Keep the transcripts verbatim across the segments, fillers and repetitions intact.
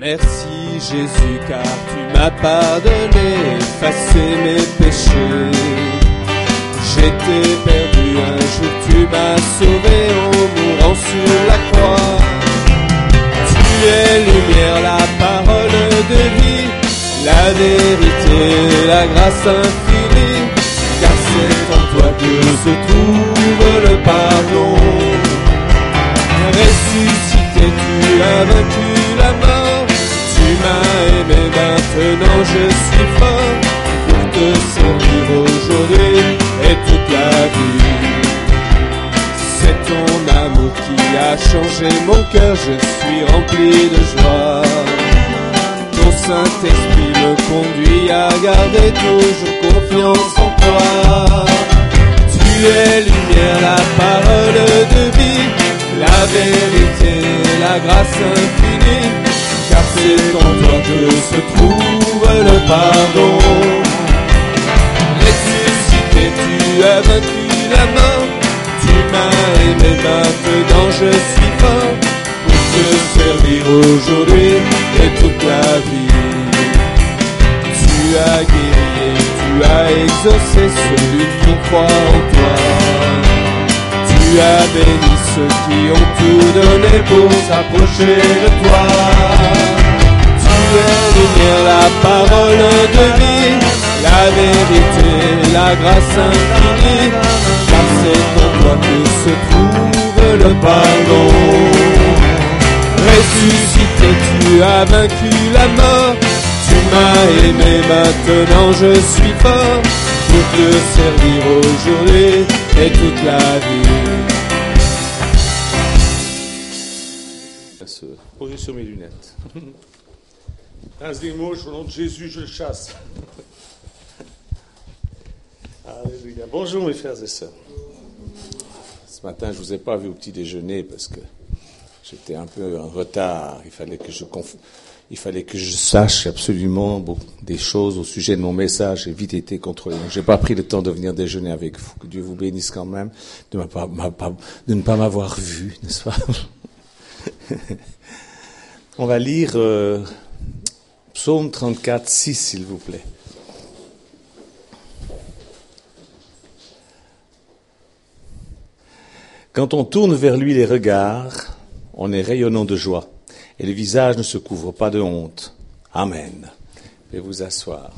Merci Jésus car tu m'as pardonné, effacé mes péchés. J'étais perdu, un jour tu m'as sauvé en mourant sur la croix. Tu es lumière, la parole de vie, la vérité, la grâce infinie. Car c'est en toi que se trouve le pardon. Ressuscité, tu as vaincu la mort. Tu m'as aimé, maintenant je suis fort pour te servir aujourd'hui et toute la vie. C'est ton amour qui a changé mon cœur, je suis rempli de joie. Ton Saint-Esprit me conduit à garder toujours confiance en toi. Tu es lumière, la parole de vie, la vérité, la grâce infinie. Car c'est en toi que se trouve le pardon. Ressuscité, tu as vaincu la mort. Tu m'as aimé, maintenant je suis fort pour te servir aujourd'hui et toute la vie. Tu as guéri, tu as exaucé celui qui croit en toi. Tu as béni ceux qui ont tout donné pour s'approcher de toi. Tu es lumière, la parole de vie, la vérité, la grâce infinie. Car c'est en toi que se trouve le pardon. Ressuscité, tu as vaincu la mort. Tu m'as aimé, maintenant je suis fort pour te servir aujourd'hui et toute la vie. Se poser sur mes lunettes. Un des mots, au nom de Jésus, je le chasse. Alléluia. Bonjour mes frères et sœurs. Ce matin, je ne vous ai pas vu au petit déjeuner parce que j'étais un peu en retard. Il fallait que je conf... Il fallait que je sache absolument bon, des choses au sujet de mon message. J'ai vite été contrôlé. Je n'ai pas pris le temps de venir déjeuner avec vous. Que Dieu vous bénisse quand même de, ma, ma, ma, de ne pas m'avoir vu, n'est-ce pas? On va lire euh, Psaume trente-quatre, six, s'il vous plaît. Quand on tourne vers lui les regards, on est rayonnant de joie, et le visage ne se couvre pas de honte. Amen. Veuillez vous asseoir.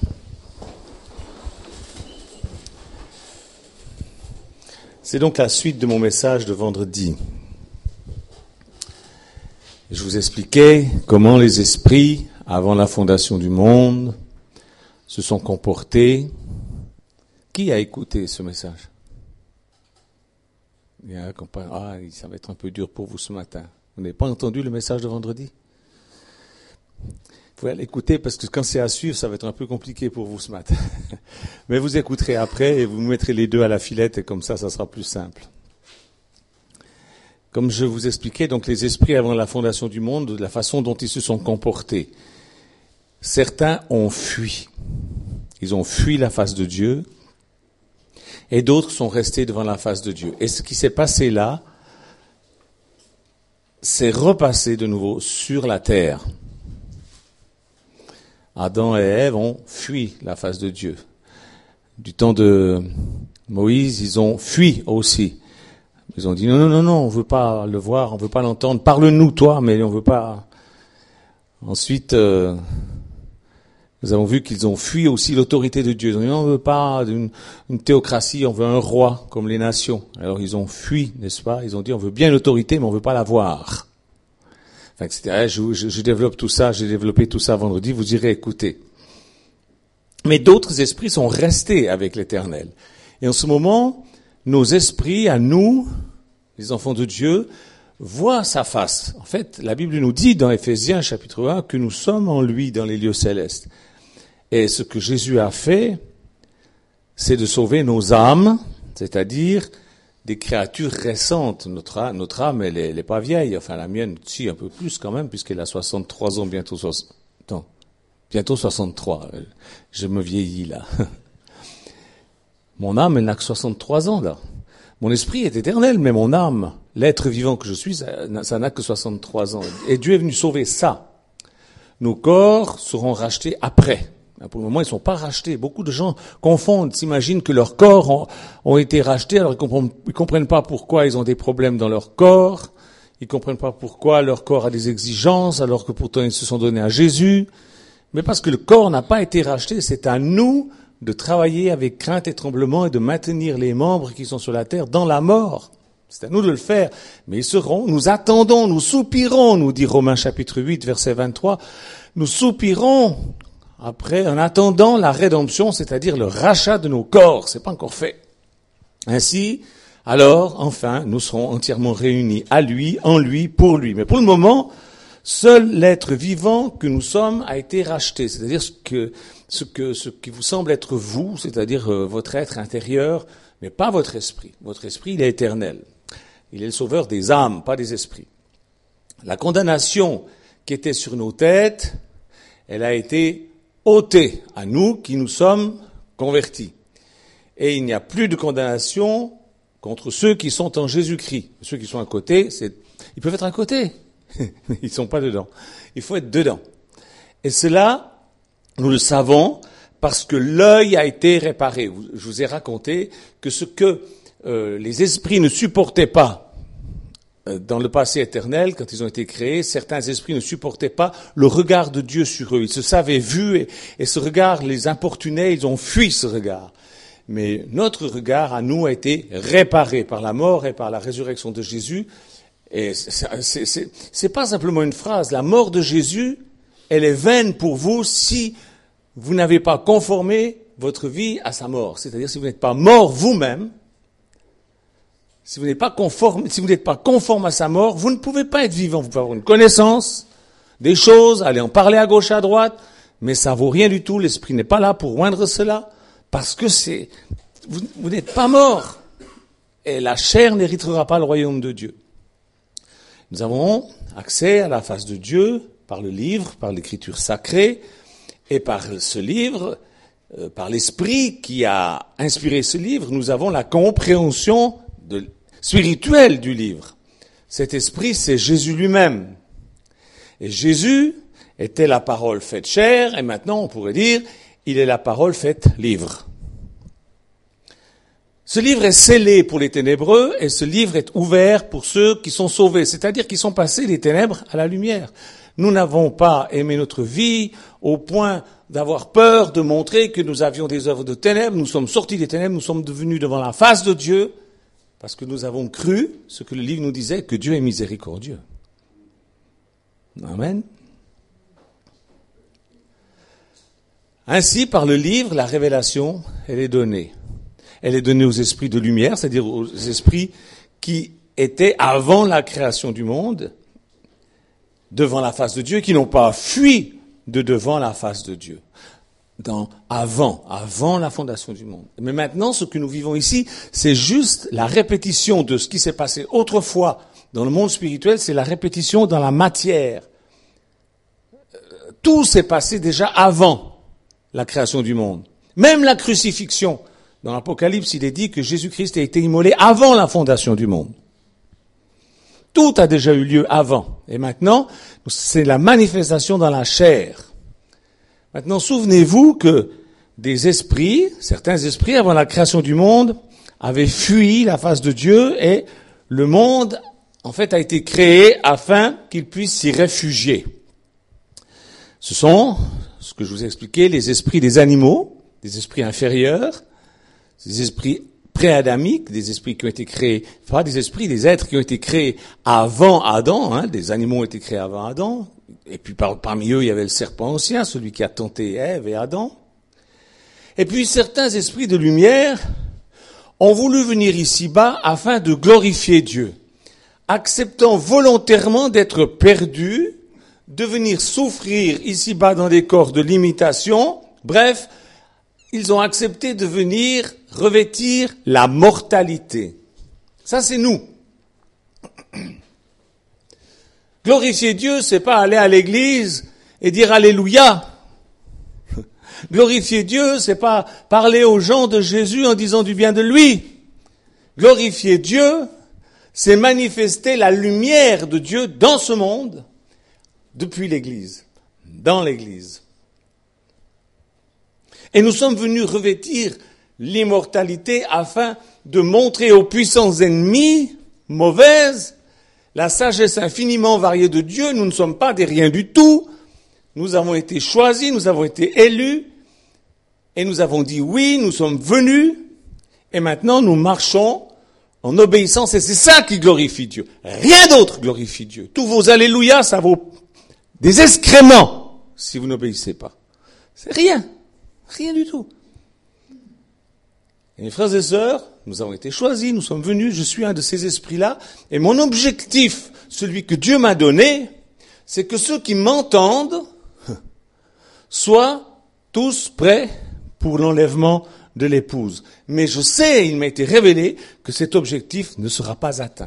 C'est donc la suite de mon message de vendredi. Je vous expliquais comment les esprits, avant la fondation du monde, se sont comportés. Qui a écouté ce message? Ah, ça va être un peu dur pour vous ce matin. Vous n'avez pas entendu le message de vendredi? Vous pouvez l'écouter parce que quand c'est à suivre, ça va être un peu compliqué pour vous ce matin. Mais vous écouterez après et vous mettrez les deux à la filette et comme ça, ça sera plus simple. Comme je vous expliquais, donc les esprits avant la fondation du monde, de la façon dont ils se sont comportés. Certains ont fui. Ils ont fui la face de Dieu. Et d'autres sont restés devant la face de Dieu. Et ce qui s'est passé là, c'est repassé de nouveau sur la terre. Adam et Ève ont fui la face de Dieu. Du temps de Moïse, ils ont fui aussi. Ils ont dit non, non, non, non, on veut pas le voir, on veut pas l'entendre. Parle-nous, toi, mais on veut pas. Ensuite, euh, nous avons vu qu'ils ont fui aussi l'autorité de Dieu. Ils ont dit non, on veut pas une, une théocratie, on veut un roi comme les nations. Alors ils ont fui, n'est-ce pas? Ils ont dit on veut bien l'autorité, mais on veut pas la voir. Enfin, et cetera. Je, je, je développe tout ça, j'ai développé tout ça vendredi. Vous irez écouter. Mais d'autres esprits sont restés avec l'Éternel. Et en ce moment, nos esprits, à nous, les enfants de Dieu, voient sa face. En fait, la Bible nous dit dans Éphésiens chapitre un que nous sommes en lui dans les lieux célestes. Et ce que Jésus a fait, c'est de sauver nos âmes, c'est-à-dire des créatures récentes. Notre âme, notre âme elle est, elle est pas vieille. Enfin, la mienne, si, un peu plus quand même, puisqu'elle a soixante-trois ans, bientôt soixante... Non, bientôt soixante-trois. Je me vieillis, là. Mon âme, elle n'a que soixante-trois ans, là. Mon esprit est éternel, mais mon âme, l'être vivant que je suis, ça, ça n'a que soixante-trois ans. Et Dieu est venu sauver ça. nos corps seront rachetés après. Pour le moment, ils ne sont pas rachetés. Beaucoup de gens confondent, s'imaginent que leurs corps ont, ont été rachetés, alors ils comprennent, ils comprennent pas pourquoi ils ont des problèmes dans leur corps. Ils comprennent pas pourquoi leur corps a des exigences, alors que pourtant ils se sont donnés à Jésus. Mais parce que le corps n'a pas été racheté, c'est à nous de travailler avec crainte et tremblement et de maintenir les membres qui sont sur la terre dans la mort. C'est à nous de le faire. Mais ils seront, nous attendons, nous soupirons, nous dit Romains chapitre huit, verset vingt-trois. Nous soupirons après, en attendant la rédemption, c'est-à-dire le rachat de nos corps. C'est pas encore fait. Ainsi, alors, enfin, nous serons entièrement réunis à lui, en lui, pour lui. Mais pour le moment, seul l'être vivant que nous sommes a été racheté. C'est-à-dire ce que, ce que, ce qui vous semble être vous, c'est-à-dire euh, votre être intérieur, mais pas votre esprit. Votre esprit, il est éternel. Il est le sauveur des âmes, pas des esprits. La condamnation qui était sur nos têtes, elle a été ôtée à nous qui nous sommes convertis. Et il n'y a plus de condamnation contre ceux qui sont en Jésus-Christ. Ceux qui sont à côté, c'est, ils peuvent être à côté. Ils ne sont pas dedans. Il faut être dedans. Et cela, nous le savons parce que l'œil a été réparé. Je vous ai raconté que ce que euh, les esprits ne supportaient pas euh, dans le passé éternel, quand ils ont été créés, certains esprits ne supportaient pas le regard de Dieu sur eux. Ils se savaient vus et, et ce regard les importunait, ils ont fui ce regard. Mais notre regard à nous a été réparé par la mort et par la résurrection de Jésus. Et c'est, c'est, c'est, c'est pas simplement une phrase. La mort de Jésus, elle est vaine pour vous si vous n'avez pas conformé votre vie à sa mort. C'est-à-dire si vous n'êtes pas mort vous-même, si vous n'êtes pas conforme, si vous n'êtes pas conforme à sa mort, vous ne pouvez pas être vivant. Vous pouvez avoir une connaissance des choses, aller en parler à gauche, à droite, mais ça vaut rien du tout. L'esprit n'est pas là pour oindre cela. Parce que c'est, vous, vous n'êtes pas mort. Et la chair n'héritera pas le royaume de Dieu. Nous avons accès à la face de Dieu par le livre, par l'écriture sacrée, et par ce livre, euh, par l'esprit qui a inspiré ce livre, nous avons la compréhension de, spirituelle du livre. Cet esprit, c'est Jésus lui-même. Et Jésus était la parole faite chair, et maintenant on pourrait dire, il est la parole faite livre. Ce livre est scellé pour les ténébreux et ce livre est ouvert pour ceux qui sont sauvés, c'est-à-dire qui sont passés des ténèbres à la lumière. Nous n'avons pas aimé notre vie au point d'avoir peur de montrer que nous avions des œuvres de ténèbres. Nous sommes sortis des ténèbres, nous sommes devenus devant la face de Dieu parce que nous avons cru ce que le livre nous disait, que Dieu est miséricordieux. Amen. Ainsi, par le livre, la révélation, elle est donnée. Elle est donnée aux esprits de lumière, c'est-à-dire aux esprits qui étaient avant la création du monde, devant la face de Dieu, qui n'ont pas fui de devant la face de Dieu. Dans, avant, avant la fondation du monde. Mais maintenant, ce que nous vivons ici, c'est juste la répétition de ce qui s'est passé autrefois dans le monde spirituel, c'est la répétition dans la matière. Tout s'est passé déjà avant la création du monde. Même la crucifixion. Dans l'Apocalypse, il est dit que Jésus-Christ a été immolé avant la fondation du monde. Tout a déjà eu lieu avant. Et maintenant, c'est la manifestation dans la chair. Maintenant, souvenez-vous que des esprits, certains esprits, avant la création du monde, avaient fui la face de Dieu et le monde, en fait, a été créé afin qu'ils puissent s'y réfugier. Ce sont, ce que je vous ai expliqué, les esprits des animaux, des esprits inférieurs, des esprits pré-adamiques, des esprits qui ont été créés, pas des esprits, des êtres qui ont été créés avant Adam, hein, des animaux ont été créés avant Adam, et puis par, parmi eux il y avait le serpent ancien, celui qui a tenté Ève et Adam. Et puis certains esprits de lumière ont voulu venir ici-bas afin de glorifier Dieu, acceptant volontairement d'être perdus, de venir souffrir ici-bas dans des corps de limitation, bref, ils ont accepté de venir revêtir la mortalité. Ça, c'est nous. Glorifier Dieu, c'est pas aller à l'église et dire Alléluia. Glorifier Dieu, c'est pas parler aux gens de Jésus en disant du bien de lui. Glorifier Dieu, c'est manifester la lumière de Dieu dans ce monde depuis l'église. dans l'Église. Et nous sommes venus revêtir l'immortalité afin de montrer aux puissances ennemies mauvaises la sagesse infiniment variée de Dieu. Nous ne sommes pas des riens du tout. Nous avons été choisis, nous avons été élus, et nous avons dit oui, nous sommes venus, et maintenant nous marchons en obéissance, et c'est ça qui glorifie Dieu. Rien d'autre glorifie Dieu. Tous vos alléluia, ça vaut des excréments si vous n'obéissez pas. C'est rien, rien du tout. Et mes frères et sœurs, nous avons été choisis, nous sommes venus, je suis un de ces esprits-là, et mon objectif, celui que Dieu m'a donné, c'est que ceux qui m'entendent soient tous prêts pour l'enlèvement de l'épouse. Mais je sais, il m'a été révélé que cet objectif ne sera pas atteint.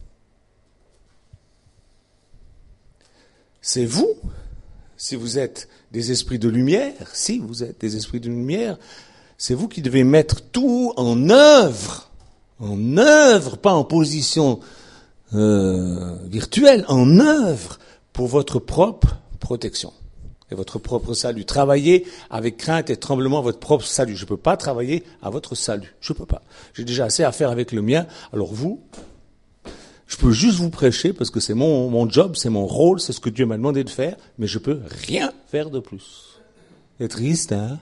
C'est vous, si vous êtes des esprits de lumière, si vous êtes des esprits de lumière, c'est vous qui devez mettre tout en œuvre, en œuvre, pas en position euh, virtuelle, en œuvre pour votre propre protection et votre propre salut. Travaillez avec crainte et tremblement votre propre salut. Je ne peux pas travailler à votre salut. Je ne peux pas. J'ai déjà assez à faire avec le mien. Alors vous, je peux juste vous prêcher parce que c'est mon, mon job, c'est mon rôle, c'est ce que Dieu m'a demandé de faire, mais je peux rien faire de plus. C'est triste, hein?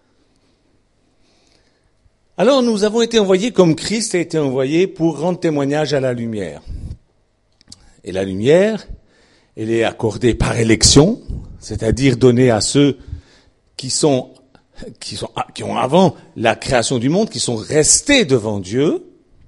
Alors nous avons été envoyés comme Christ a été envoyé pour rendre témoignage à la lumière. Et la lumière, elle est accordée par élection, c'est-à-dire donnée à ceux qui sont, qui sont, qui ont avant la création du monde, qui sont restés devant Dieu.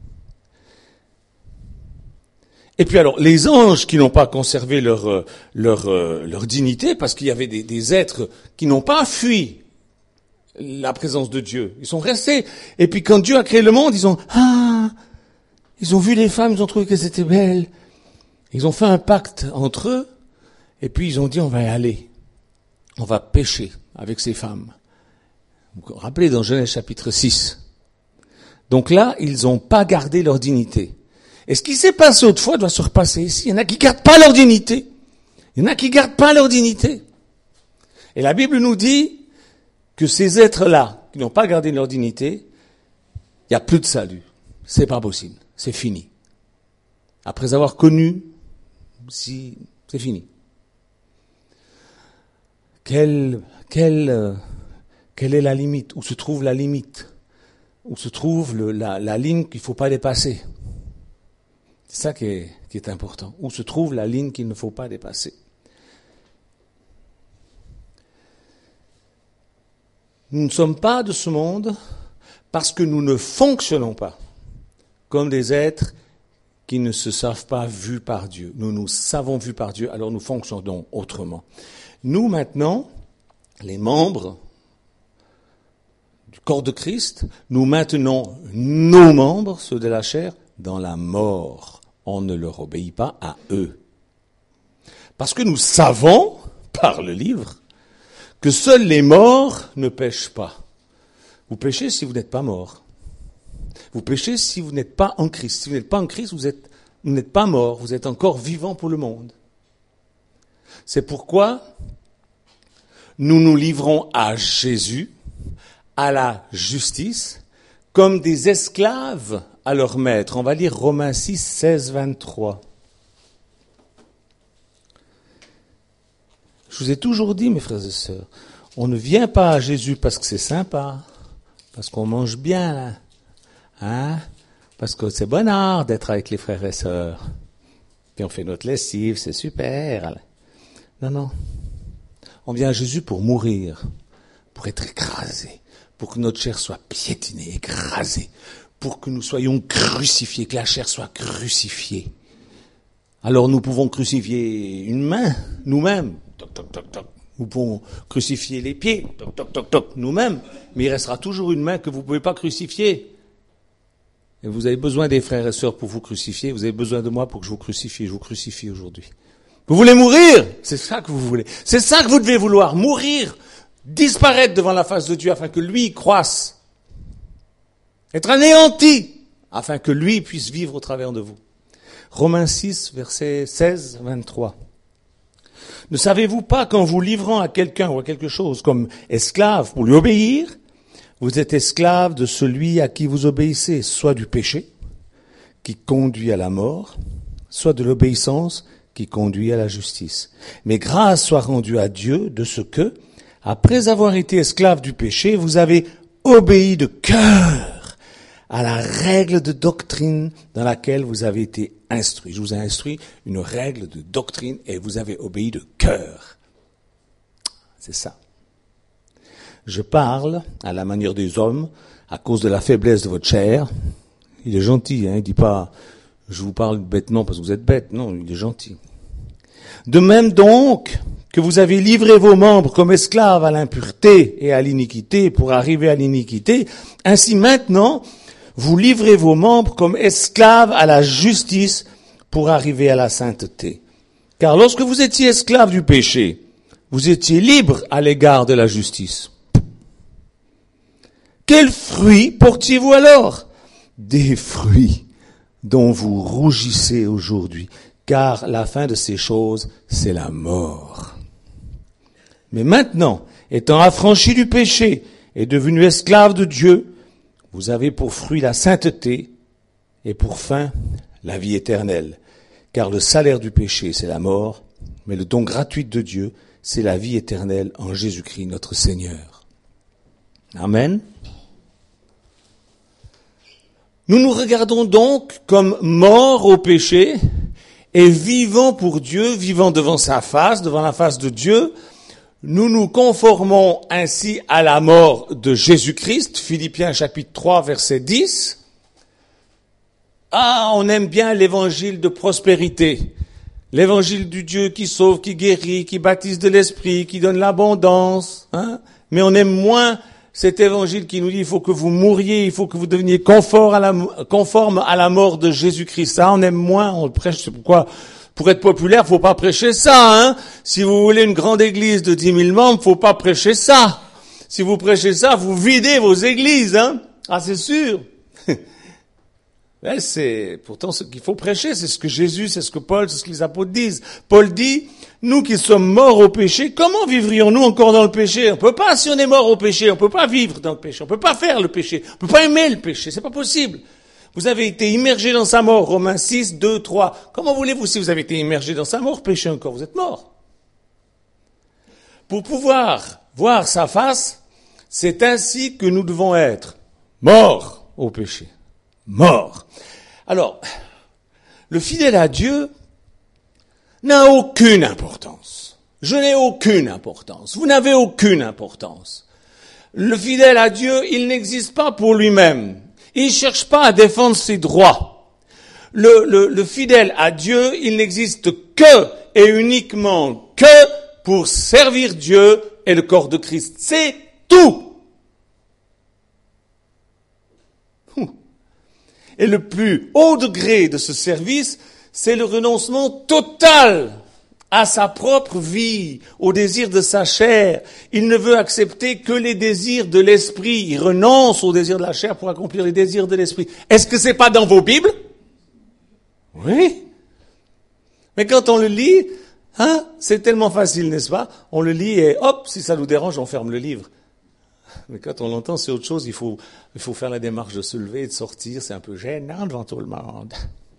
Et puis alors, les anges qui n'ont pas conservé leur, leur, leur dignité, parce qu'il y avait des, des êtres qui n'ont pas fui la présence de Dieu. Ils sont restés. Et puis quand Dieu a créé le monde, ils ont, ah, ils ont vu les femmes, ils ont trouvé qu'elles étaient belles. Ils ont fait un pacte entre eux, et puis ils ont dit, on va y aller. On va pécher avec ces femmes. Vous vous rappelez dans Genèse chapitre six. Donc là, ils n'ont pas gardé leur dignité. Et ce qui s'est passé autrefois doit se repasser ici. Il y en a qui gardent pas leur dignité. Il y en a qui gardent pas leur dignité. Et la Bible nous dit que ces êtres-là, qui n'ont pas gardé leur dignité, il n'y a plus de salut. C'est pas possible. C'est fini. Après avoir connu, si, c'est fini. Quelle, quelle, euh, quelle est la limite? Où se trouve la limite? Où se trouve le, la, la ligne qu'il ne faut pas dépasser? C'est ça qui est, qui est important. Où se trouve la ligne qu'il ne faut pas dépasser? Nous ne sommes pas de ce monde parce que nous ne fonctionnons pas comme des êtres qui ne se savent pas vus par Dieu. Nous nous savons vus par Dieu, alors nous fonctionnons autrement. Nous, maintenant, les membres du corps de Christ, nous maintenons nos membres, ceux de la chair, dans la mort. On ne leur obéit pas à eux. Parce que nous savons, par le livre, que seuls les morts ne péchent pas. Vous péchez si vous n'êtes pas mort. Vous péchez si vous n'êtes pas en Christ. Si vous n'êtes pas en Christ, vous êtes, vous n'êtes pas mort, vous êtes encore vivant pour le monde. C'est pourquoi nous nous livrons à Jésus, à la justice, comme des esclaves à leur maître. On va lire Romains six, seize, vingt-trois. Je vous ai toujours dit, mes frères et sœurs, on ne vient pas à Jésus parce que c'est sympa, parce qu'on mange bien, là, hein, parce que c'est bon art d'être avec les frères et sœurs. Puis on fait notre lessive, c'est super. Non, non. On vient à Jésus pour mourir, pour être écrasé, pour que notre chair soit piétinée, écrasée, pour que nous soyons crucifiés, que la chair soit crucifiée. Alors nous pouvons crucifier une main, nous-mêmes. Toc, toc, toc, toc. Nous pouvons crucifier les pieds, toc, toc, toc, toc, nous-mêmes. Mais il restera toujours une main que vous ne pouvez pas crucifier. Et vous avez besoin des frères et sœurs pour vous crucifier. Vous avez besoin de moi pour que je vous crucifie. Je vous crucifie aujourd'hui. Vous voulez mourir? C'est ça que vous voulez. C'est ça que vous devez vouloir. Mourir. Disparaître devant la face de Dieu afin que lui croisse. Être anéanti afin que lui puisse vivre au travers de vous. Romains six, versets seize, vingt-trois. Ne savez-vous pas qu'en vous livrant à quelqu'un ou à quelque chose comme esclave pour lui obéir, vous êtes esclave de celui à qui vous obéissez, soit du péché, qui conduit à la mort, soit de l'obéissance, qui conduit à la justice. Mais grâce soit rendue à Dieu de ce que, après avoir été esclave du péché, vous avez obéi de cœur à la règle de doctrine dans laquelle vous avez été instruit. Je vous ai instruit une règle de doctrine et vous avez obéi de cœur. C'est ça. Je parle à la manière des hommes à cause de la faiblesse de votre chair. Il est gentil, hein, il dit pas « je vous parle bêtement parce que vous êtes bête ». Non, il est gentil. De même donc que vous avez livré vos membres comme esclaves à l'impureté et à l'iniquité pour arriver à l'iniquité, ainsi maintenant, vous livrez vos membres comme esclaves à la justice pour arriver à la sainteté. Car lorsque vous étiez esclaves du péché, vous étiez libres à l'égard de la justice. Quels fruits portiez-vous alors? Des fruits dont vous rougissez aujourd'hui, car la fin de ces choses, c'est la mort. Mais maintenant, étant affranchis du péché et devenus esclaves de Dieu, vous avez pour fruit la sainteté et pour fin la vie éternelle. Car le salaire du péché, c'est la mort, mais le don gratuit de Dieu, c'est la vie éternelle en Jésus-Christ notre Seigneur. Amen. Nous nous regardons donc comme morts au péché et vivants pour Dieu, vivants devant sa face, devant la face de Dieu. Nous nous conformons ainsi à la mort de Jésus-Christ, Philippiens chapitre trois, verset dix. Ah, on aime bien l'évangile de prospérité, l'évangile du Dieu qui sauve, qui guérit, qui baptise de l'esprit, qui donne l'abondance, hein. Mais on aime moins cet évangile qui nous dit il faut que vous mouriez, il faut que vous deveniez conforme à la, conforme à la mort de Jésus-Christ. Ça, on aime moins, on le prêche, c'est pourquoi, pour être populaire, faut pas prêcher ça, hein. Si vous voulez une grande église de dix mille membres, faut pas prêcher ça. Si vous prêchez ça, vous videz vos églises, hein. Ah, c'est sûr. C'est pourtant ce qu'il faut prêcher, c'est ce que Jésus, c'est ce que Paul, c'est ce que les apôtres disent. Paul dit, nous qui sommes morts au péché, comment vivrions-nous encore dans le péché? On peut pas, si on est mort au péché, on peut pas vivre dans le péché, on peut pas faire le péché, on peut pas aimer le péché, c'est pas possible. Vous avez été immergé dans sa mort, Romains six, deux, trois. Comment voulez-vous, si vous avez été immergé dans sa mort, pécher encore? Vous êtes mort. Pour pouvoir voir sa face, c'est ainsi que nous devons être morts au péché. Mort. Alors, le fidèle à Dieu n'a aucune importance. Je n'ai aucune importance. Vous n'avez aucune importance. Le fidèle à Dieu, il n'existe pas pour lui-même. Il ne cherche pas à défendre ses droits. Le, le, le fidèle à Dieu, il n'existe que et uniquement que pour servir Dieu et le corps de Christ. C'est tout. Et le plus haut degré de ce service, c'est le renoncement total à sa propre vie, aux désirs de sa chair. Il ne veut accepter que les désirs de l'esprit. Il renonce aux désirs de la chair pour accomplir les désirs de l'esprit. Est-ce que c'est pas dans vos Bibles? Oui. Mais quand on le lit, hein, c'est tellement facile, n'est-ce pas? On le lit et hop, si ça nous dérange, on ferme le livre. Mais quand on l'entend, c'est autre chose. Il faut, il faut faire la démarche de se lever et de sortir. C'est un peu gênant devant tout le monde.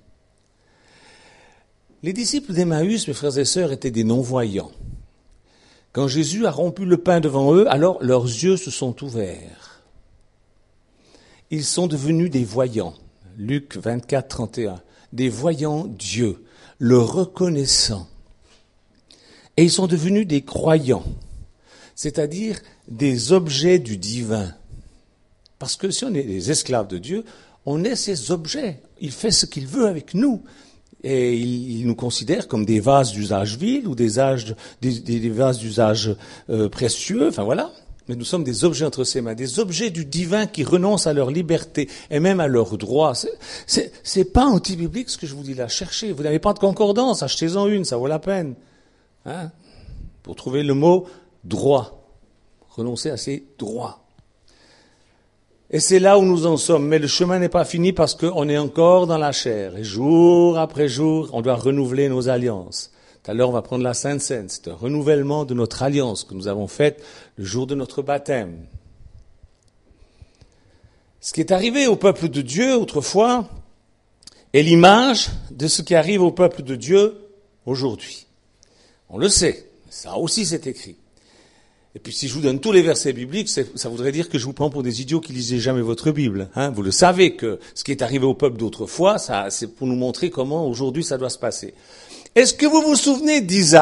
Les disciples d'Emmaüs, mes frères et sœurs, étaient des non-voyants. Quand Jésus a rompu le pain devant eux, alors leurs yeux se sont ouverts. Ils sont devenus des voyants. Luc vingt-quatre, trente et un. Des voyants Dieu, le reconnaissant. Et ils sont devenus des croyants. C'est-à-dire des objets du divin. Parce que si on est des esclaves de Dieu, on est ses objets. Il fait ce qu'il veut avec nous. Et il, il nous considère comme des vases d'usage vil ou des, âges, des, des, des vases d'usage euh, précieux. Enfin voilà. Mais nous sommes des objets entre ses mains, des objets du divin qui renoncent à leur liberté et même à leurs droits. C'est, c'est, c'est pas anti-biblique ce que je vous dis là. Cherchez. Vous n'avez pas de concordance. Achetez-en une. Ça vaut la peine. Hein? Pour trouver le mot droit. Renoncer à ses droits. Et c'est là où nous en sommes. Mais le chemin n'est pas fini parce qu'on est encore dans la chair. Et jour après jour, on doit renouveler nos alliances. Tout à l'heure, on va prendre la Sainte Seine. C'est un renouvellement de notre alliance que nous avons faite le jour de notre baptême. Ce qui est arrivé au peuple de Dieu autrefois est l'image de ce qui arrive au peuple de Dieu aujourd'hui. On le sait, ça aussi c'est écrit. Et puis si je vous donne tous les versets bibliques, ça voudrait dire que je vous prends pour des idiots qui lisaient jamais votre Bible. Hein, vous le savez que ce qui est arrivé au peuple d'autrefois, ça, c'est pour nous montrer comment aujourd'hui ça doit se passer. Est-ce que vous vous souvenez d'Isaac ?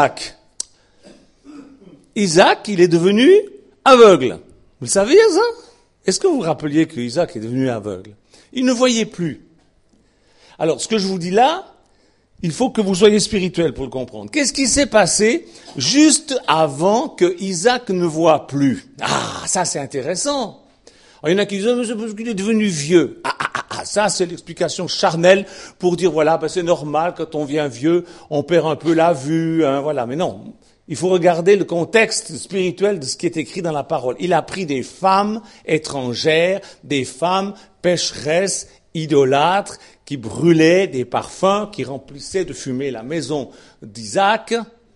Isaac, il est devenu aveugle. Vous le saviez ça ? Est-ce que vous vous rappeliez que Isaac est devenu aveugle ? Il ne voyait plus. Alors, ce que je vous dis là, il faut que vous soyez spirituel pour le comprendre. Qu'est-ce qui s'est passé juste avant que Isaac ne voit plus ? Ah, ça c'est intéressant. Alors, il y en a qui disent, mais c'est parce qu'il est devenu vieux. Ah, ah, ah, ah ça c'est l'explication charnelle pour dire, voilà, ben, c'est normal, quand on vient vieux, on perd un peu la vue, hein, voilà. Mais non, il faut regarder le contexte spirituel de ce qui est écrit dans la parole. Il a pris des femmes étrangères, des femmes pécheresses, idolâtres, qui brûlaient des parfums, qui remplissaient de fumée la maison d'Isaac.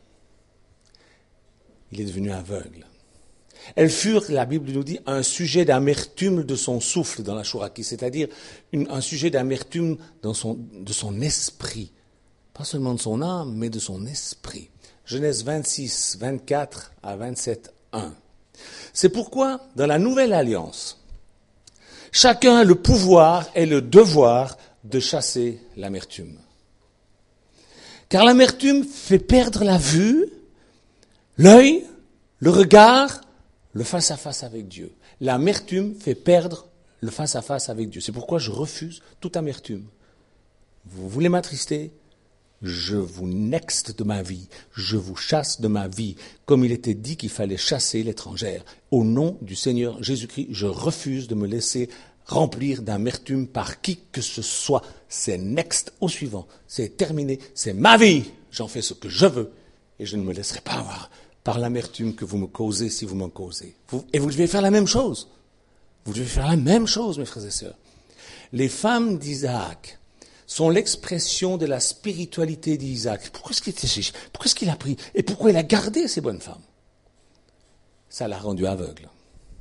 Il est devenu aveugle. Elles furent, la Bible nous dit, un sujet d'amertume de son souffle dans la Chouraki, c'est-à-dire une, un sujet d'amertume dans son, de son esprit. Pas seulement de son âme, mais de son esprit. Genèse vingt-six, vingt-quatre à vingt-sept, un. C'est pourquoi, dans la Nouvelle Alliance, chacun a le pouvoir et le devoir de chasser l'amertume. Car l'amertume fait perdre la vue, l'œil, le regard, le face-à-face avec Dieu. L'amertume fait perdre le face-à-face avec Dieu. C'est pourquoi je refuse toute amertume. Vous voulez m'attrister ? Je vous nexte de ma vie, je vous chasse de ma vie, comme il était dit qu'il fallait chasser l'étrangère. Au nom du Seigneur Jésus-Christ, je refuse de me laisser remplir d'amertume par qui que ce soit. C'est next au suivant, c'est terminé, c'est ma vie. J'en fais ce que je veux et je ne me laisserai pas avoir par l'amertume que vous me causez si vous m'en causez. Vous, et vous devez faire la même chose. Vous devez faire la même chose, mes frères et sœurs. Les femmes d'Isaac sont l'expression de la spiritualité d'Isaac. Pourquoi est-ce qu'il était, pourquoi est-ce qu'il a pris et pourquoi il a gardé ces bonnes femmes ? Ça l'a rendu aveugle.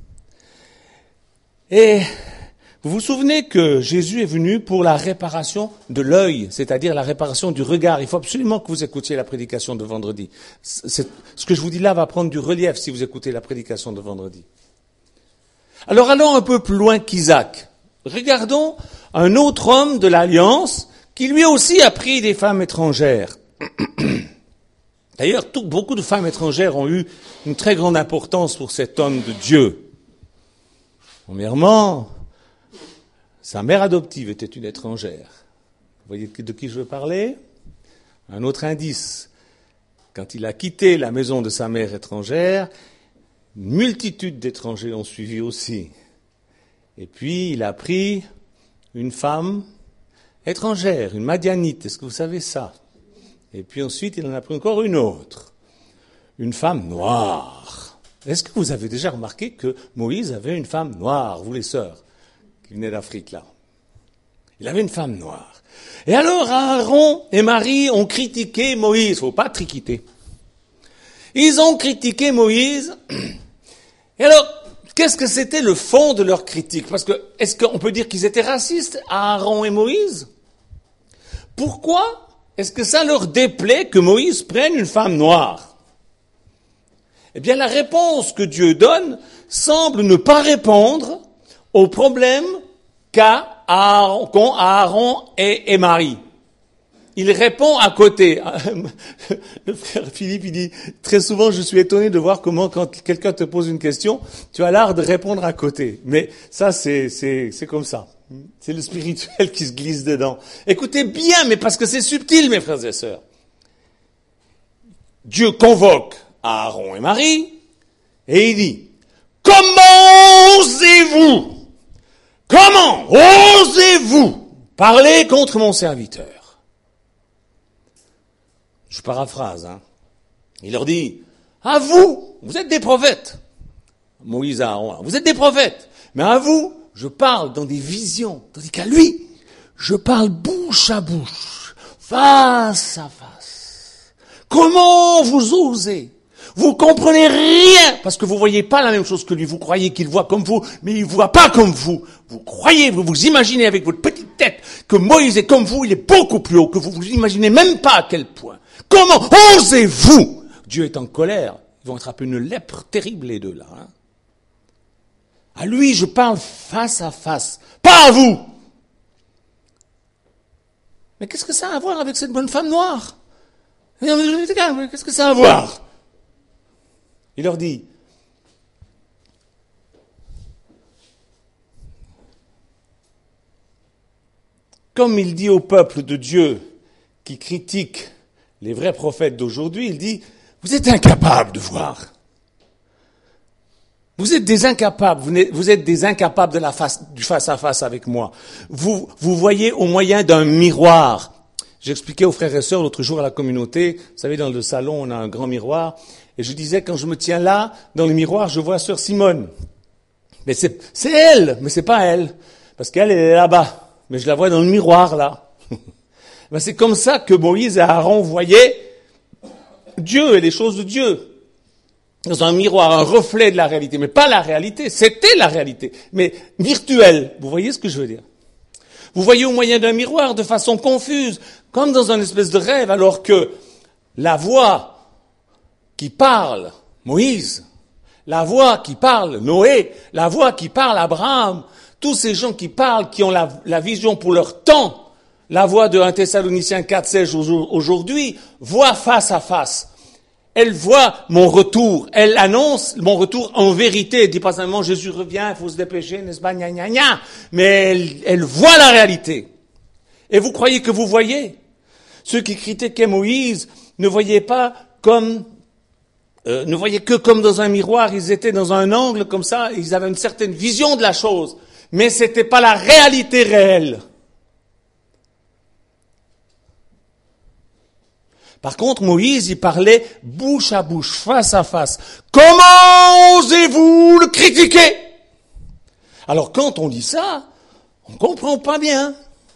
Et vous vous souvenez que Jésus est venu pour la réparation de l'œil, c'est-à-dire la réparation du regard. Il faut absolument que vous écoutiez la prédication de vendredi. C'est, ce que je vous dis là va prendre du relief si vous écoutez la prédication de vendredi. Alors allons un peu plus loin qu'Isaac. Regardons un autre homme de l'Alliance qui lui aussi a pris des femmes étrangères. D'ailleurs, tout, beaucoup de femmes étrangères ont eu une très grande importance pour cet homme de Dieu. Premièrement, sa mère adoptive était une étrangère. Vous voyez de qui je veux parler ? Un autre indice. Quand il a quitté la maison de sa mère étrangère, une multitude d'étrangers l'ont suivi aussi. Et puis, il a pris une femme étrangère, une Madianite. Est-ce que vous savez ça ? Et puis ensuite, il en a pris encore une autre. Une femme noire. Est-ce que vous avez déjà remarqué que Moïse avait une femme noire, vous les sœurs, qui venaient d'Afrique là ? Il avait une femme noire. Et alors, Aaron et Marie ont critiqué Moïse. Il ne faut pas triquiter. Ils ont critiqué Moïse. Et alors, qu'est-ce que c'était le fond de leur critique ? Parce que, est-ce qu'on peut dire qu'ils étaient racistes, Aaron et Moïse ? Pourquoi est-ce que ça leur déplaît que Moïse prenne une femme noire ? Eh bien, la réponse que Dieu donne semble ne pas répondre au problème qu'a Aaron, qu'ont Aaron et, et Marie. Il répond à côté. Le frère Philippe, il dit, très souvent, je suis étonné de voir comment, quand quelqu'un te pose une question, tu as l'art de répondre à côté. Mais ça, c'est, c'est, c'est comme ça. C'est le spirituel qui se glisse dedans. Écoutez bien, mais parce que c'est subtil, mes frères et sœurs. Dieu convoque Aaron et Marie, et il dit, comment osez-vous, comment osez-vous parler contre mon serviteur ? Je paraphrase, hein. Il leur dit, à vous, vous êtes des prophètes. Moïse à Aaron, vous êtes des prophètes. Mais à vous, je parle dans des visions. Tandis qu'à lui, je parle bouche à bouche, face à face. Comment vous osez? Vous comprenez rien parce que vous voyez pas la même chose que lui. Vous croyez qu'il voit comme vous, mais il voit pas comme vous. Vous croyez, vous vous imaginez avec votre petite tête que Moïse est comme vous, il est beaucoup plus haut, que vous vous imaginez même pas à quel point. Comment osez-vous? Dieu est en colère. Ils vont attraper une lèpre terrible les deux là. Hein. À lui, je parle face à face, pas à vous. Mais qu'est-ce que ça a à voir avec cette bonne femme noire? Qu'est-ce que ça a à voir? Il leur dit, comme il dit au peuple de Dieu qui critique les vrais prophètes d'aujourd'hui, il dit, vous êtes incapables de voir. Vous êtes des incapables, vous, vous êtes des incapables de la face, du face à face avec moi. Vous, vous voyez au moyen d'un miroir. J'expliquais aux frères et sœurs l'autre jour à la communauté, vous savez, dans le salon, on a un grand miroir, et je disais, quand je me tiens là, dans le miroir, je vois sœur Simone. Mais c'est, c'est elle, mais c'est pas elle, parce qu'elle, elle est là-bas, mais je la vois dans le miroir, là. Ben, c'est comme ça que Moïse et Aaron voyaient Dieu et les choses de Dieu. Dans un miroir, un reflet de la réalité, mais pas la réalité, c'était la réalité, mais virtuelle. Vous voyez ce que je veux dire? Vous voyez au moyen d'un miroir de façon confuse, comme dans un espèce de rêve, alors que la voix qui parle, Moïse, la voix qui parle, Noé, la voix qui parle, Abraham, tous ces gens qui parlent, qui ont la, la vision pour leur temps, la voix de un Thessaloniciens quatre seize aujourd'hui, voit face à face. Elle voit mon retour, elle annonce mon retour en vérité. Elle dit pas seulement Jésus revient, il faut se dépêcher, n'est-ce pas, gna gna gna. Mais elle, elle voit la réalité. Et vous croyez que vous voyez? Ceux qui critiquaient Moïse ne voyaient pas comme, euh, ne voyaient que comme dans un miroir. Ils étaient dans un angle comme ça, ils avaient une certaine vision de la chose. Mais c'était pas la réalité réelle. Par contre, Moïse, il parlait bouche à bouche, face à face. Comment osez-vous le critiquer? Alors, quand on dit ça, on comprend pas bien.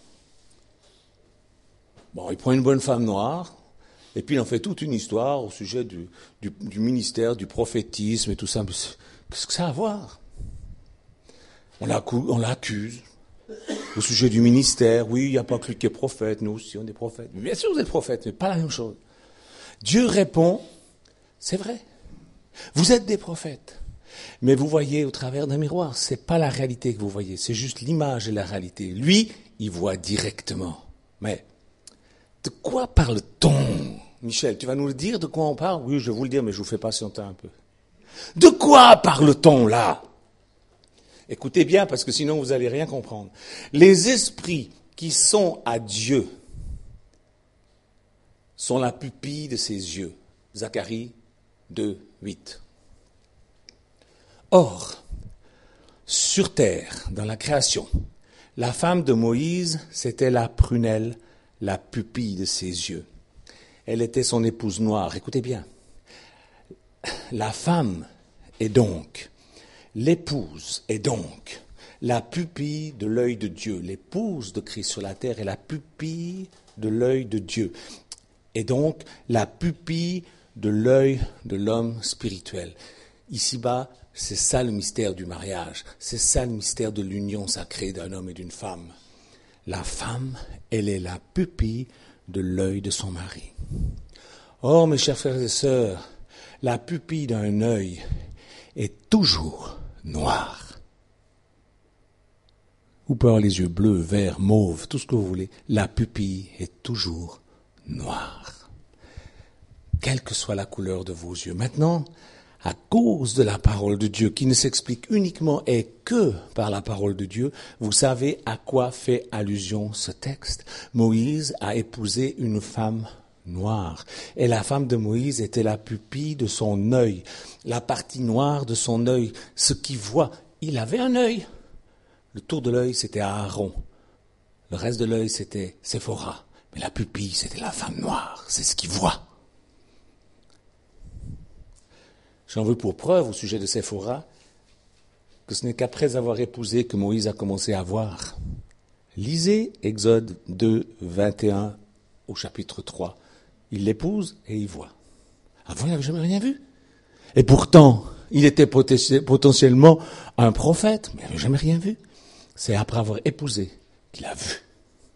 Bon, il prend une bonne femme noire, et puis il en fait toute une histoire au sujet du, du, du ministère, du prophétisme et tout ça. Qu'est-ce que ça a à voir? On l'accuse. Au sujet du ministère, oui, il n'y a pas que lui qui est prophète, nous aussi on est prophètes. Mais bien sûr vous êtes prophètes, mais pas la même chose. Dieu répond, c'est vrai, vous êtes des prophètes, mais vous voyez au travers d'un miroir, c'est pas la réalité que vous voyez, c'est juste l'image et la réalité. Lui, il voit directement. Mais de quoi parle-t-on? Michel, tu vas nous le dire de quoi on parle? Oui, je vais vous le dire, mais je vous fais patienter un peu. De quoi parle-t-on là? Écoutez bien, parce que sinon vous n'allez rien comprendre. Les esprits qui sont à Dieu sont la pupille de ses yeux. Zacharie deux, huit. Or, sur terre, dans la création, la femme de Moïse, c'était la prunelle, la pupille de ses yeux. Elle était son épouse noire. Écoutez bien. La femme est donc... L'épouse est donc la pupille de l'œil de Dieu. L'épouse de Christ sur la terre est la pupille de l'œil de Dieu. Et donc la pupille de l'œil de l'homme spirituel. Ici-bas, c'est ça le mystère du mariage. C'est ça le mystère de l'union sacrée d'un homme et d'une femme. La femme, elle est la pupille de l'œil de son mari. Or, mes chers frères et sœurs, la pupille d'un œil est toujours noir. Vous pouvez avoir les yeux bleus, verts, mauves, tout ce que vous voulez. La pupille est toujours noire. Quelle que soit la couleur de vos yeux. Maintenant, à cause de la parole de Dieu, qui ne s'explique uniquement et que par la parole de Dieu, vous savez à quoi fait allusion ce texte. Moïse a épousé une femme noire. Et la femme de Moïse était la pupille de son œil, la partie noire de son œil, ce qu'il voit. Il avait un œil. Le tour de l'œil, c'était Aaron. Le reste de l'œil, c'était Séphora. Mais la pupille, c'était la femme noire. C'est ce qu'il voit. J'en veux pour preuve au sujet de Séphora que ce n'est qu'après avoir épousé que Moïse a commencé à voir. Lisez Exode deux, vingt et un au chapitre trois. il l'épouse et il voit. Avant, il n'avait jamais rien vu. Et pourtant, il était potentiellement un prophète, mais il n'avait jamais rien vu. C'est après avoir épousé qu'il a vu.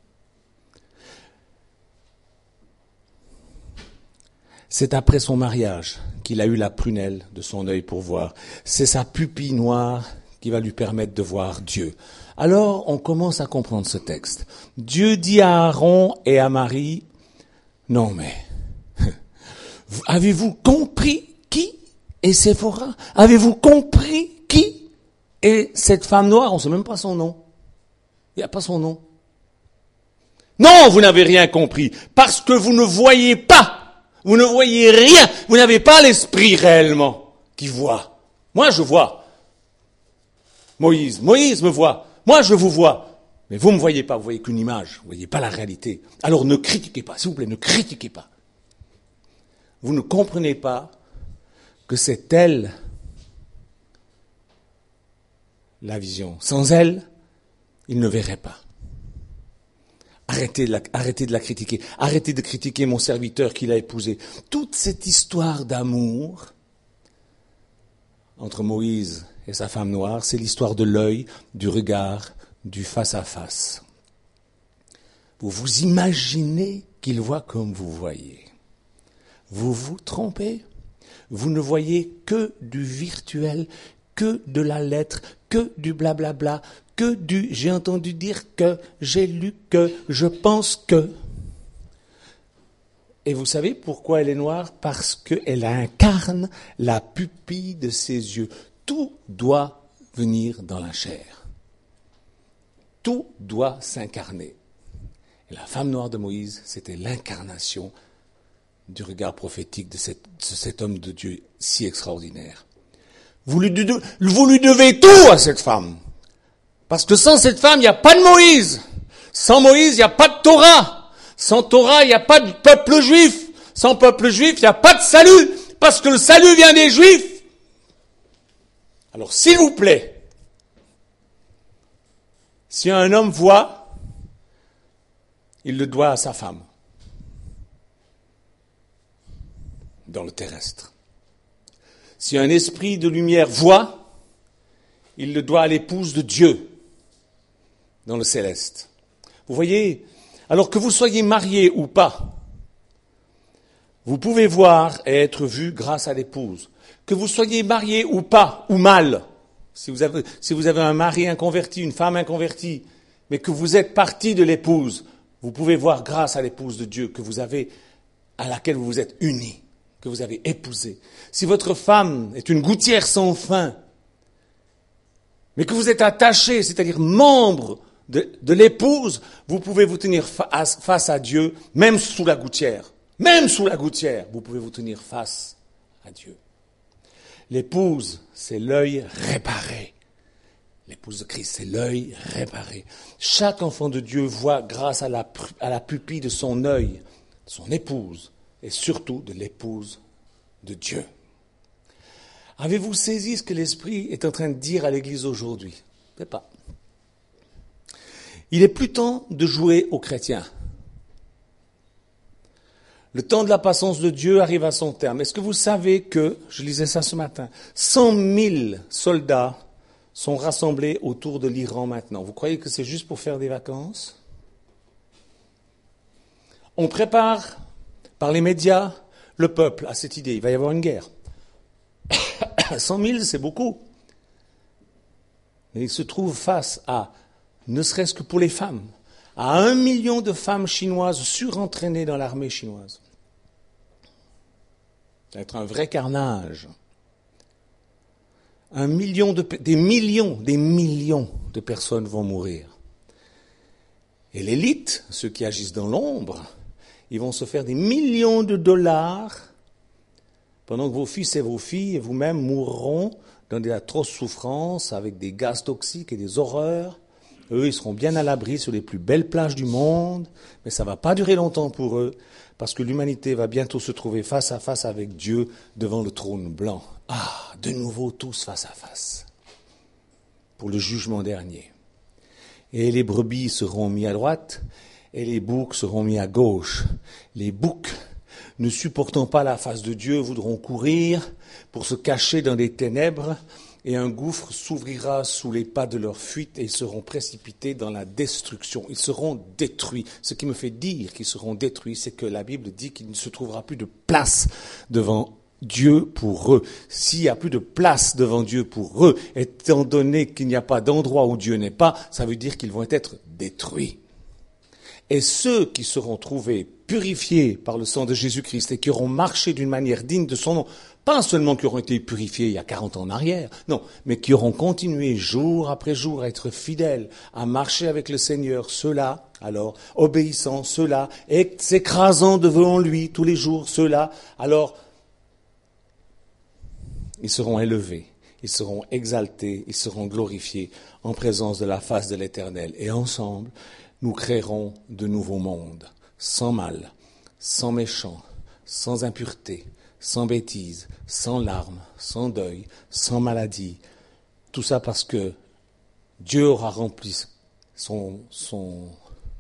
C'est après son mariage qu'il a eu la prunelle de son œil pour voir. C'est sa pupille noire qui va lui permettre de voir Dieu. Alors, on commence à comprendre ce texte. Dieu dit à Aaron et à Marie, non mais, avez-vous compris qui est Séphora? Avez-vous compris qui est cette femme noire? On ne sait même pas son nom. Il n'y a pas son nom. Non, vous n'avez rien compris, parce que vous ne voyez pas. Vous ne voyez rien. Vous n'avez pas l'esprit réellement qui voit. Moi, je vois. Moïse, Moïse me voit. Moi, je vous vois. Mais vous ne me voyez pas. Vous voyez qu'une image. Vous ne voyez pas la réalité. Alors ne critiquez pas. S'il vous plaît, ne critiquez pas. Vous ne comprenez pas que c'est elle la vision. Sans elle, il ne verrait pas. Arrêtez de, la, arrêtez de la critiquer. Arrêtez de critiquer mon serviteur qui l'a épousé. Toute cette histoire d'amour entre Moïse et sa femme noire, c'est l'histoire de l'œil, du regard, du face-à-face. Vous vous imaginez qu'il voit comme vous voyez. Vous vous trompez. Vous ne voyez que du virtuel, que de la lettre, que du blablabla, que du « j'ai entendu dire que »,« j'ai lu que »,« je pense que ». Et vous savez pourquoi elle est noire? Parce qu'elle incarne la pupille de ses yeux. Tout doit venir dans la chair. Tout doit s'incarner. Et la femme noire de Moïse, c'était l'incarnation du regard prophétique de, cette, de cet homme de Dieu si extraordinaire. Vous lui, de, vous lui devez tout à cette femme. Parce que sans cette femme, il n'y a pas de Moïse. Sans Moïse, il n'y a pas de Torah. Sans Torah, il n'y a pas de peuple juif. Sans peuple juif, il n'y a pas de salut. Parce que le salut vient des Juifs. Alors, s'il vous plaît, si un homme voit, il le doit à sa femme. Dans le terrestre. Si un esprit de lumière voit, il le doit à l'épouse de Dieu. Dans le céleste. Vous voyez, alors que vous soyez marié ou pas, vous pouvez voir et être vu grâce à l'épouse. Que vous soyez marié ou pas, ou mal, si vous avez, si vous avez un mari inconverti, une femme inconvertie, mais que vous êtes parti de l'épouse, vous pouvez voir grâce à l'épouse de Dieu que vous avez, à laquelle vous vous êtes unis, que vous avez épousé. Si votre femme est une gouttière sans fin, mais que vous êtes attaché, c'est-à-dire membre De, de l'épouse, vous pouvez vous tenir face, face à Dieu, même sous la gouttière. Même sous la gouttière, vous pouvez vous tenir face à Dieu. L'épouse, c'est l'œil réparé. L'épouse de Christ, c'est l'œil réparé. Chaque enfant de Dieu voit grâce à la, à la pupille de son œil, son épouse, et surtout de l'épouse de Dieu. Avez-vous saisi ce que l'Esprit est en train de dire à l'Église aujourd'hui? Je ne sais pas. Il est plus temps de jouer aux chrétiens. Le temps de la patience de Dieu arrive à son terme. Est-ce que vous savez que, je lisais ça ce matin, cent mille soldats sont rassemblés autour de l'Iran maintenant? Vous croyez que c'est juste pour faire des vacances? On prépare, par les médias, le peuple à cette idée. Il va y avoir une guerre. cent mille, c'est beaucoup. Mais il se trouve face à, ne serait-ce que pour les femmes, à un million de femmes chinoises surentraînées dans l'armée chinoise. Ça va être un vrai carnage. Un million de, des millions, des millions de personnes vont mourir. Et l'élite, ceux qui agissent dans l'ombre, ils vont se faire des millions de dollars pendant que vos fils et vos filles et vous-même mourront dans des atroces souffrances avec des gaz toxiques et des horreurs. Eux, ils seront bien à l'abri sur les plus belles plages du monde, mais ça ne va pas durer longtemps pour eux, parce que l'humanité va bientôt se trouver face à face avec Dieu devant le trône blanc. Ah, de nouveau tous face à face, pour le jugement dernier. Et les brebis seront mis à droite, et les boucs seront mis à gauche. Les boucs ne supportant pas la face de Dieu, voudront courir pour se cacher dans les ténèbres, et un gouffre s'ouvrira sous les pas de leur fuite, et ils seront précipités dans la destruction. Ils seront détruits. Ce qui me fait dire qu'ils seront détruits, c'est que la Bible dit qu'il ne se trouvera plus de place devant Dieu pour eux. S'il n'y a plus de place devant Dieu pour eux, étant donné qu'il n'y a pas d'endroit où Dieu n'est pas, ça veut dire qu'ils vont être détruits. Et ceux qui seront trouvés purifiés par le sang de Jésus-Christ et qui auront marché d'une manière digne de son nom, pas seulement qui auront été purifiés il y a quarante ans en arrière, non, mais qui auront continué jour après jour à être fidèles, à marcher avec le Seigneur, ceux-là, alors, obéissant, ceux-là, et s'écrasant devant lui tous les jours, ceux-là, alors, ils seront élevés, ils seront exaltés, ils seront glorifiés en présence de la face de l'Éternel. Et ensemble, nous créerons de nouveaux mondes, sans mal, sans méchant, sans impureté, sans bêtise, sans larmes, sans deuil, sans maladie. Tout ça parce que Dieu aura rempli son, son,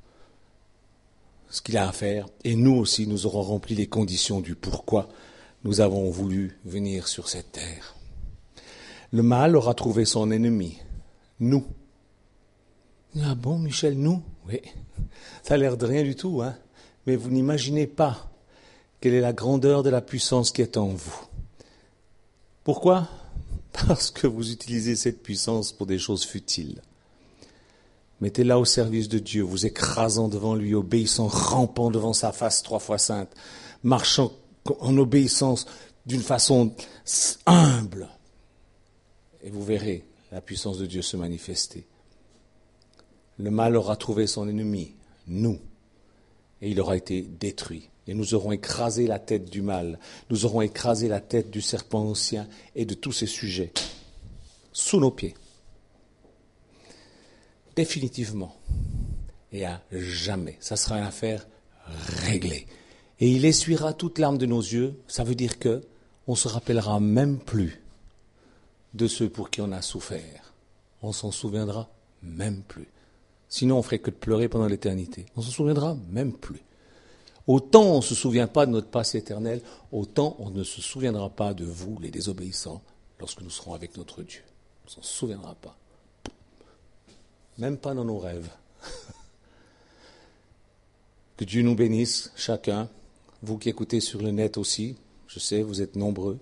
ce qu'il a à faire, et nous aussi, nous aurons rempli les conditions du pourquoi nous avons voulu venir sur cette terre. Le mal aura trouvé son ennemi, nous. Ah bon, Michel, nous? Oui, ça a l'air de rien du tout, hein. Mais vous n'imaginez pas quelle est la grandeur de la puissance qui est en vous. Pourquoi? Parce que vous utilisez cette puissance pour des choses futiles. Mettez-la au service de Dieu, vous écrasant devant lui, obéissant, rampant devant sa face trois fois sainte, marchant en obéissance d'une façon humble. Et vous verrez la puissance de Dieu se manifester. Le mal aura trouvé son ennemi, nous, et il aura été détruit. Et nous aurons écrasé la tête du mal, nous aurons écrasé la tête du serpent ancien et de tous ces sujets, sous nos pieds. Définitivement, et à jamais, ça sera une affaire réglée. Et il essuiera toute larme de nos yeux, ça veut dire que on se rappellera même plus de ceux pour qui on a souffert. On s'en souviendra même plus. Sinon, on ferait que de pleurer pendant l'éternité. On s'en souviendra même plus. Autant on ne se souvient pas de notre passé éternel, autant on ne se souviendra pas de vous, les désobéissants, lorsque nous serons avec notre Dieu. On ne s'en souviendra pas. Même pas dans nos rêves. Que Dieu nous bénisse, chacun. Vous qui écoutez sur le net aussi, je sais, vous êtes nombreux.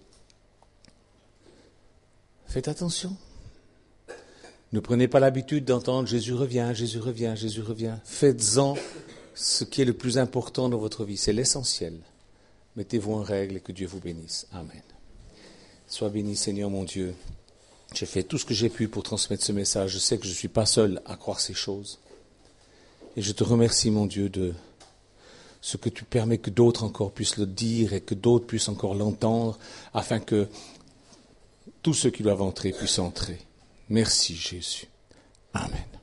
Faites attention. Ne prenez pas l'habitude d'entendre « Jésus revient, Jésus revient, Jésus revient ». Faites-en ce qui est le plus important dans votre vie, c'est l'essentiel. Mettez-vous en règle et que Dieu vous bénisse. Amen. Sois béni, Seigneur mon Dieu. J'ai fait tout ce que j'ai pu pour transmettre ce message. Je sais que je ne suis pas seul à croire ces choses. Et je te remercie, mon Dieu, de ce que tu permets que d'autres encore puissent le dire et que d'autres puissent encore l'entendre, afin que tous ceux qui doivent entrer puissent entrer. Merci, Jésus. Amen.